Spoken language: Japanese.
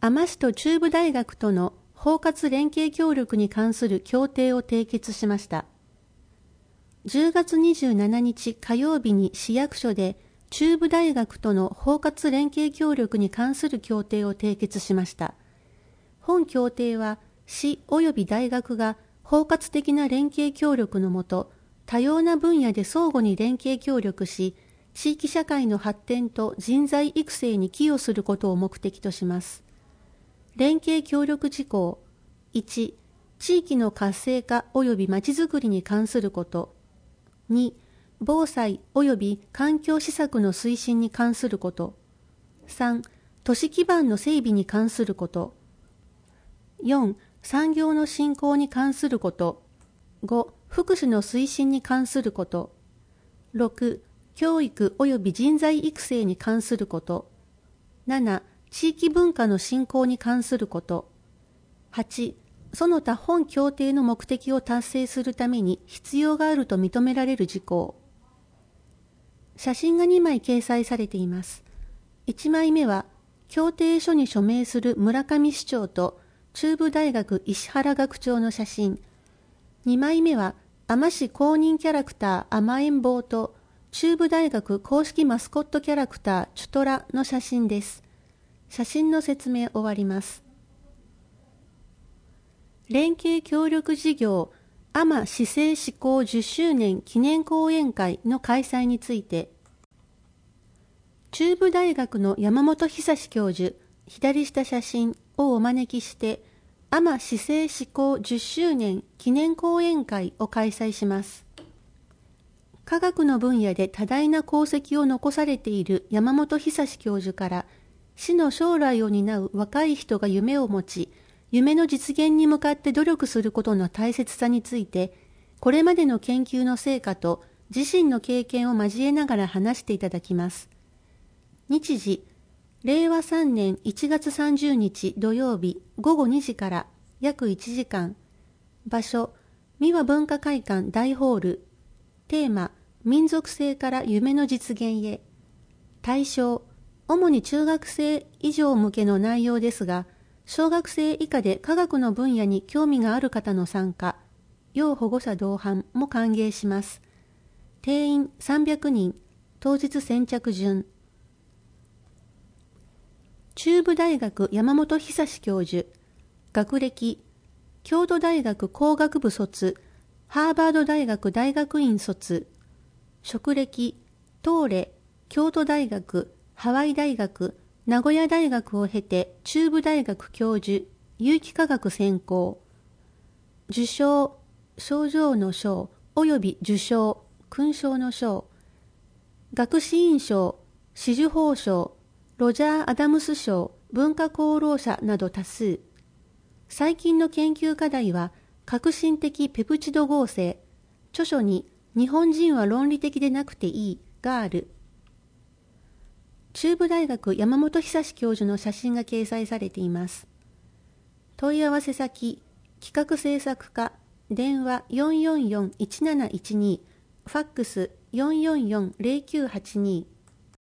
海士と中部大学との包括連携協力に関する協定を締結しました。10月27日火曜日に市役所で中部大学との包括連携協力に関する協定を締結しました。本協定は市及び大学が包括的な連携協力のもと、多様な分野で相互に連携協力し、地域社会の発展と人材育成に寄与することを目的とします。連携協力事項1、地域の活性化及びまちづくりに関すること。2、防災及び環境施策の推進に関すること。3、都市基盤の整備に関すること。4、産業の振興に関すること。5、福祉の推進に関すること。6、教育及び人材育成に関すること。7、地域文化の振興に関すること。8、その他本協定の目的を達成するために必要があると認められる事項。写真が2枚掲載されています。1枚目は、協定書に署名する村上市長と中部大学石原学長の写真。2枚目は、海士公認キャラクター甘えん坊と中部大学公式マスコットキャラクターチュトラの写真です。写真の説明終わります。連携協力事業海士市政施行10周年記念講演会の開催について、中部大学の山本久教授、左下写真をお招きして、海士市政施行10周年記念講演会を開催します。科学の分野で多大な功績を残されている山本久教授から、市の将来を担う若い人が夢を持ち、夢の実現に向かって努力することの大切さについて、これまでの研究の成果と自身の経験を交えながら話していただきます。日時、令和3年1月30日土曜日午後2時から約1時間。場所、三和文化会館大ホール。テーマ、民族性から夢の実現へ。対象、主に中学生以上向けの内容ですが、小学生以下で科学の分野に興味がある方の参加、要保護者同伴も歓迎します。定員300人、当日先着順。中部大学山本久教授、学歴、京都大学工学部卒、ハーバード大学大学院卒、職歴、東レ、京都大学、ハワイ大学、名古屋大学を経て中部大学教授、有機化学専攻。受賞、賞状の賞及び受賞、勲章の章。学士院賞、紫綬褒章、ロジャー・アダムス賞、文化功労者など多数。最近の研究課題は、革新的ペプチド合成。著書に、日本人は論理的でなくていいがある。中部大学山本久教授の写真が掲載されています。問い合わせ先、企画制作課、電話444-1712、ファックス444-0982。